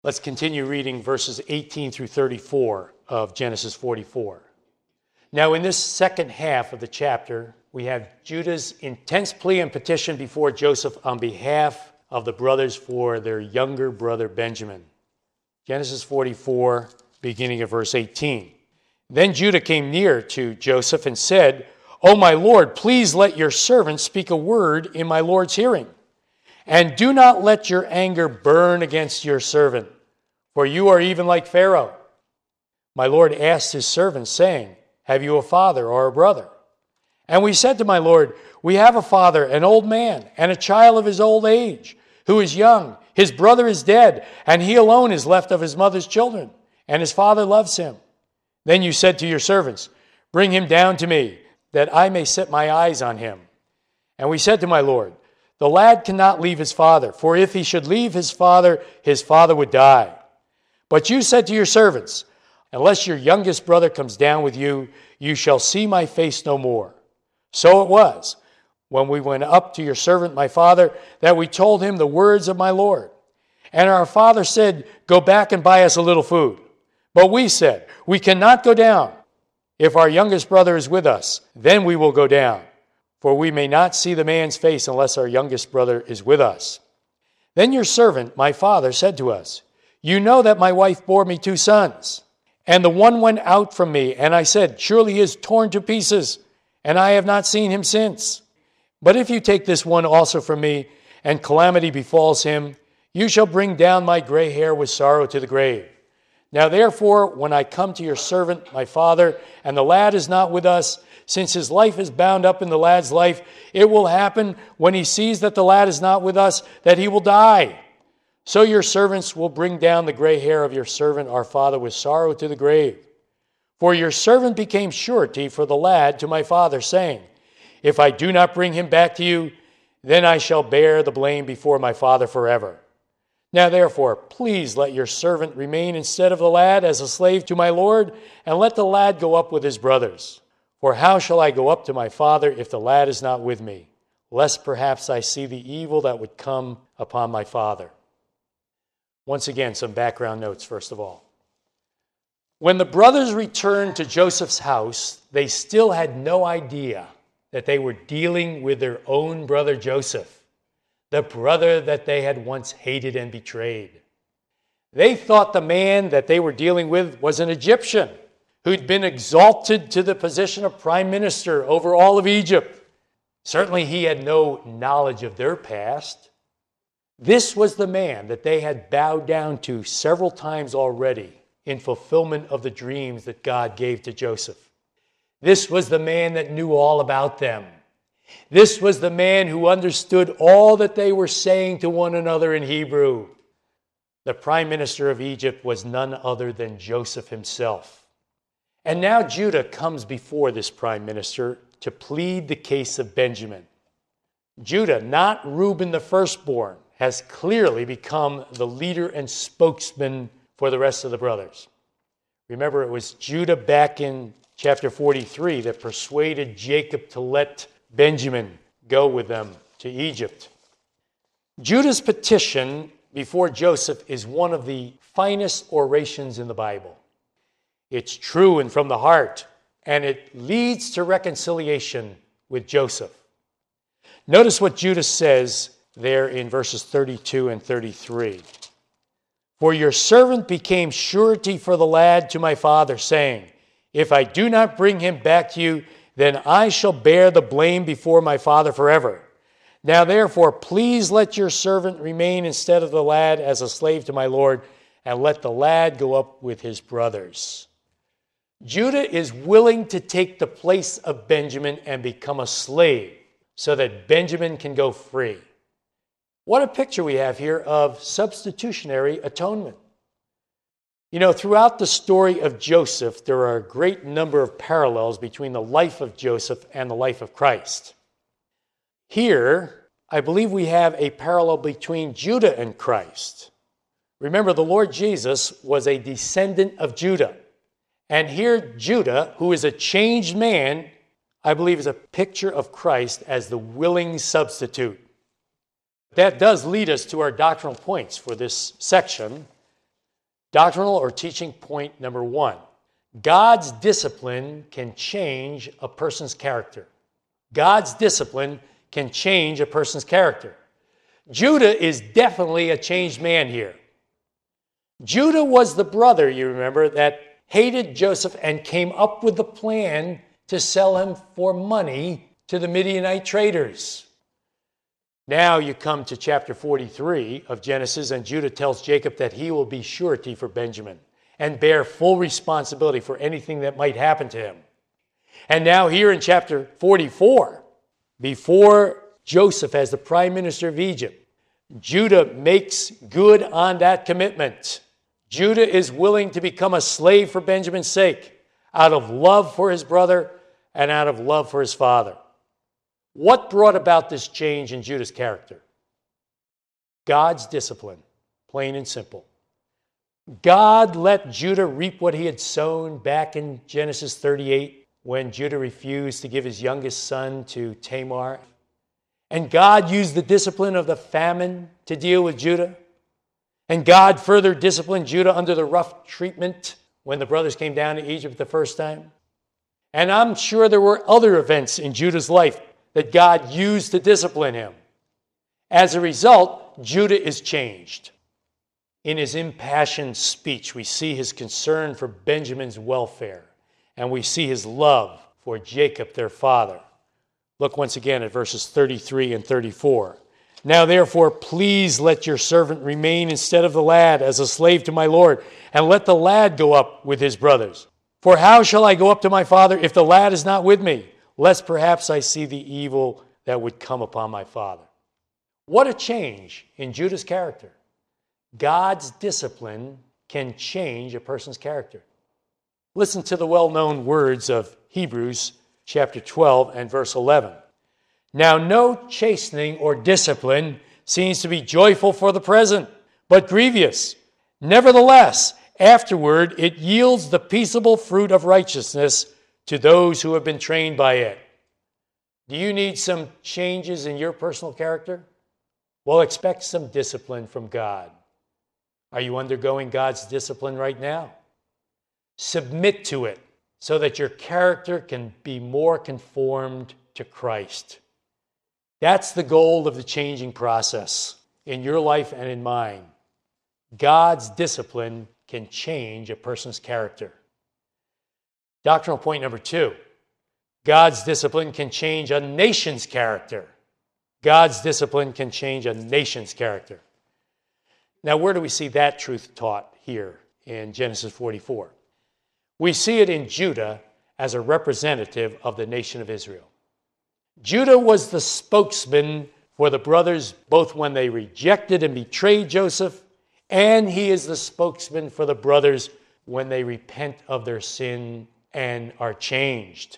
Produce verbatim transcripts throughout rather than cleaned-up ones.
Let's continue reading verses eighteen through thirty-four of Genesis forty-four. Now, in this second half of the chapter, we have Judah's intense plea and petition before Joseph on behalf of the brothers for their younger brother Benjamin. Genesis forty-four, beginning of verse eighteen. Then Judah came near to Joseph and said, "O my Lord, please let your servant speak a word in my Lord's hearing. And do not let your anger burn against your servant, for you are even like Pharaoh." My Lord asked his servant, saying, "Have you a father or a brother?" And we said to my Lord, "We have a father, an old man, and a child of his old age, who is young. His brother is dead, and he alone is left of his mother's children, and his father loves him." Then you said to your servants, "Bring him down to me, that I may set my eyes on him." And we said to my Lord, "The lad cannot leave his father, for if he should leave his father, his father would die." But you said to your servants, "Unless your youngest brother comes down with you, you shall see my face no more." So it was, when we went up to your servant my father, that we told him the words of my Lord. And our father said, "Go back and buy us a little food." But we said, "We cannot go down. If our youngest brother is with us, then we will go down. For we may not see the man's face unless our youngest brother is with us." Then your servant, my father, said to us, "You know that my wife bore me two sons, and the one went out from me, and I said, 'Surely he is torn to pieces,' and I have not seen him since. But if you take this one also from me, and calamity befalls him, you shall bring down my gray hair with sorrow to the grave. Now therefore, when I come to your servant, my father, and the lad is not with us, since his life is bound up in the lad's life, it will happen when he sees that the lad is not with us, that he will die. So your servants will bring down the gray hair of your servant, our father, with sorrow to the grave. For your servant became surety for the lad to my father, saying, 'If I do not bring him back to you, then I shall bear the blame before my father forever.' Now therefore, please let your servant remain instead of the lad as a slave to my Lord, and let the lad go up with his brothers. For how shall I go up to my father if the lad is not with me, lest perhaps I see the evil that would come upon my father?" Once again, some background notes, first of all. When the brothers returned to Joseph's house, they still had no idea that they were dealing with their own brother Joseph, the brother that they had once hated and betrayed. They thought the man that they were dealing with was an Egyptian who'd been exalted to the position of prime minister over all of Egypt. Certainly he had no knowledge of their past. This was the man that they had bowed down to several times already in fulfillment of the dreams that God gave to Joseph. This was the man that knew all about them. This was the man who understood all that they were saying to one another in Hebrew. The prime minister of Egypt was none other than Joseph himself. And now Judah comes before this prime minister to plead the case of Benjamin. Judah, not Reuben the firstborn, has clearly become the leader and spokesman for the rest of the brothers. Remember, it was Judah back in chapter forty-three that persuaded Jacob to let Benjamin go with them to Egypt. Judah's petition before Joseph is one of the finest orations in the Bible. It's true and from the heart, and it leads to reconciliation with Joseph. Notice what Judah says there in verses thirty-two and thirty-three. "For your servant became surety for the lad to my father, saying, 'If I do not bring him back to you, then I shall bear the blame before my father forever. Now therefore, please let your servant remain instead of the lad as a slave to my Lord, and let the lad go up with his brothers.'" Judah is willing to take the place of Benjamin and become a slave so that Benjamin can go free. What a picture we have here of substitutionary atonement. You know, throughout the story of Joseph, there are a great number of parallels between the life of Joseph and the life of Christ. Here, I believe we have a parallel between Judah and Christ. Remember, the Lord Jesus was a descendant of Judah. And here, Judah, who is a changed man, I believe is a picture of Christ as the willing substitute. That does lead us to our doctrinal points for this section. Doctrinal or teaching point number one. God's discipline can change a person's character. God's discipline can change a person's character. Judah is definitely a changed man here. Judah was the brother, you remember, that hated Joseph and came up with the plan to sell him for money to the Midianite traders. Now you come to chapter forty-three of Genesis, and Judah tells Jacob that he will be surety for Benjamin and bear full responsibility for anything that might happen to him. And now here in chapter forty-four, before Joseph as the prime minister of Egypt, Judah makes good on that commitment. Judah is willing to become a slave for Benjamin's sake, out of love for his brother and out of love for his father. What brought about this change in Judah's character? God's discipline, plain and simple. God let Judah reap what he had sown back in Genesis thirty-eight when Judah refused to give his youngest son to Tamar. And God used the discipline of the famine to deal with Judah. And God further disciplined Judah under the rough treatment when the brothers came down to Egypt the first time. And I'm sure there were other events in Judah's life that God used to discipline him. As a result, Judah is changed. In his impassioned speech, we see his concern for Benjamin's welfare, and we see his love for Jacob, their father. Look once again at verses thirty-three and thirty-four. Now therefore, please let your servant remain instead of the lad as a slave to my Lord, and let the lad go up with his brothers. For how shall I go up to my father if the lad is not with me, lest perhaps I see the evil that would come upon my father? What a change in Judah's character. God's discipline can change a person's character. Listen to the well-known words of Hebrews chapter twelve and verse eleven. Now no chastening or discipline seems to be joyful for the present, but grievous. Nevertheless, afterward it yields the peaceable fruit of righteousness to those who have been trained by it. Do you need some changes in your personal character? Well, expect some discipline from God. Are you undergoing God's discipline right now? Submit to it so that your character can be more conformed to Christ. That's the goal of the changing process in your life and in mine. God's discipline can change a person's character. Doctrinal point number two. God's discipline can change a nation's character. God's discipline can change a nation's character. Now, where do we see that truth taught here in Genesis forty-four? We see it in Judah as a representative of the nation of Israel. Judah was the spokesman for the brothers both when they rejected and betrayed Joseph, and he is the spokesman for the brothers when they repent of their sin and are changed.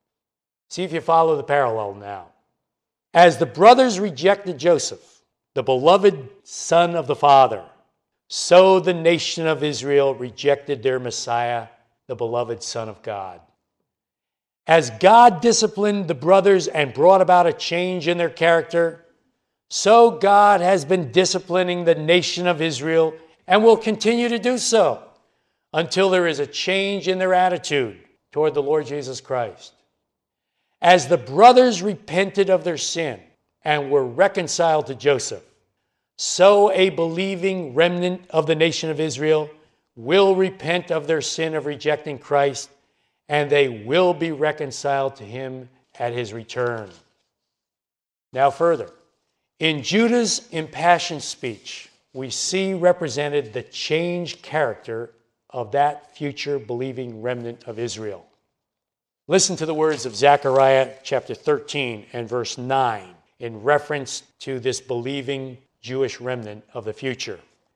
See if you follow the parallel now. As the brothers rejected Joseph, the beloved son of the Father, so the nation of Israel rejected their Messiah, the beloved Son of God. As God disciplined the brothers and brought about a change in their character, so God has been disciplining the nation of Israel and will continue to do so until there is a change in their attitude toward the Lord Jesus Christ. As the brothers repented of their sin and were reconciled to Joseph, so a believing remnant of the nation of Israel will repent of their sin of rejecting Christ, and they will be reconciled to him at his return. Now further, in Judah's impassioned speech, we see represented the changed character of that future believing remnant of Israel. Listen to the words of Zechariah chapter thirteen and verse nine in reference to this believing Jewish remnant of the future.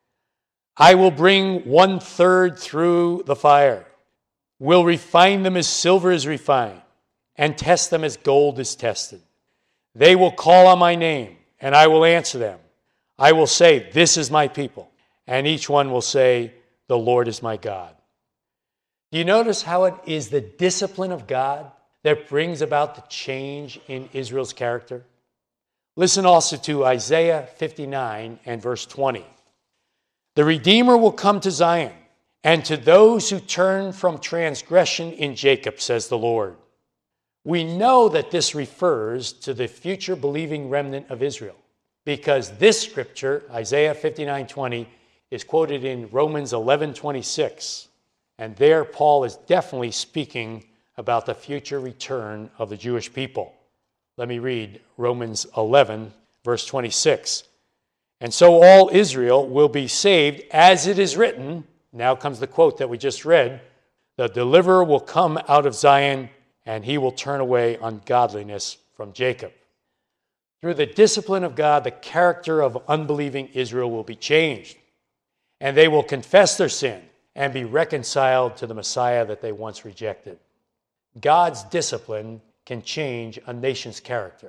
I will bring one third through the fire, will refine them as silver is refined, and test them as gold is tested. They will call on my name, and I will answer them. I will say, this is my people, and each one will say, the Lord is my God. Do you notice how it is the discipline of God that brings about the change in Israel's character? Listen also to Isaiah fifty-nine and verse twenty. The Redeemer will come to Zion, and to those who turn from transgression in Jacob, says the Lord. We know that this refers to the future believing remnant of Israel, because this scripture, Isaiah fifty-nine twenty, is quoted in Romans eleven twenty-six. And there Paul is definitely speaking about the future return of the Jewish people. Let me read Romans eleven, verse twenty-six. And so all Israel will be saved, as it is written. Now comes the quote that we just read. The deliverer will come out of Zion, and he will turn away ungodliness from Jacob. Through the discipline of God, the character of unbelieving Israel will be changed, and they will confess their sin and be reconciled to the Messiah that they once rejected. God's discipline can change a nation's character.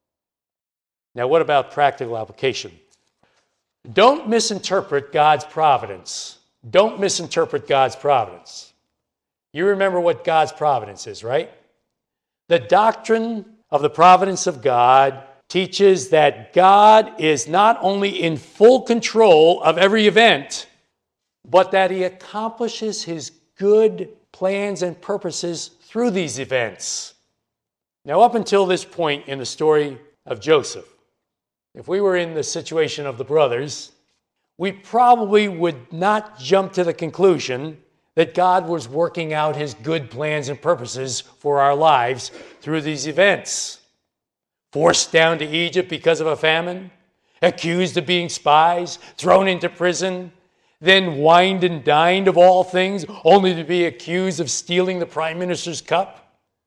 Now, what about practical application? Don't misinterpret God's providence. Don't misinterpret God's providence. You remember what God's providence is, right? The doctrine of the providence of God teaches that God is not only in full control of every event, but that he accomplishes his good plans and purposes through these events. Now, up until this point in the story of Joseph, if we were in the situation of the brothers, we probably would not jump to the conclusion that God was working out his good plans and purposes for our lives through these events. Forced down to Egypt because of a famine, accused of being spies, thrown into prison, then wined and dined of all things, only to be accused of stealing the prime minister's cup.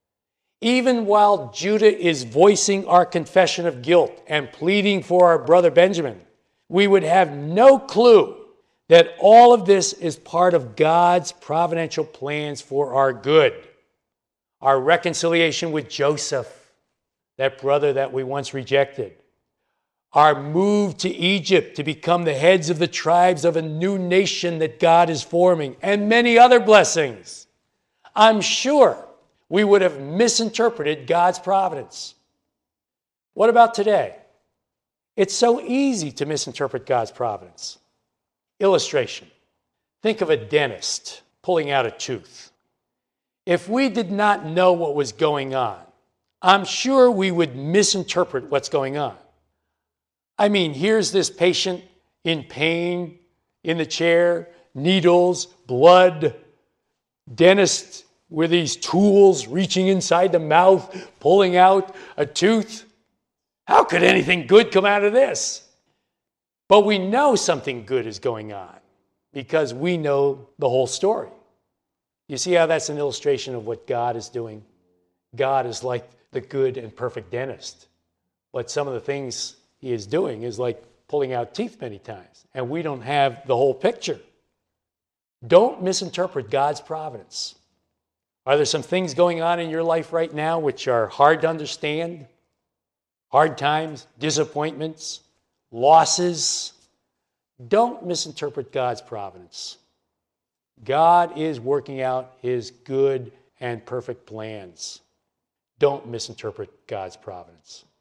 Even while Judah is voicing our confession of guilt and pleading for our brother Benjamin, we would have no clue that all of this is part of God's providential plans for our good. Our reconciliation with Joseph, that brother that we once rejected. Our move to Egypt to become the heads of the tribes of a new nation that God is forming, and many other blessings. I'm sure we would have misinterpreted God's providence. What about today? It's so easy to misinterpret God's providence. Illustration. Think of a dentist pulling out a tooth. If we did not know what was going on, I'm sure we would misinterpret what's going on. I mean, here's this patient in pain, in the chair, needles, blood, dentist with these tools reaching inside the mouth, pulling out a tooth. How could anything good come out of this? But we know something good is going on because we know the whole story. You see how that's an illustration of what God is doing? God is like the good and perfect dentist. But some of the things he is doing is like pulling out teeth many times, and we don't have the whole picture. Don't misinterpret God's providence. Are there some things going on in your life right now which are hard to understand? Hard times, disappointments, losses? Don't misinterpret God's providence. God is working out his good and perfect plans. Don't misinterpret God's providence.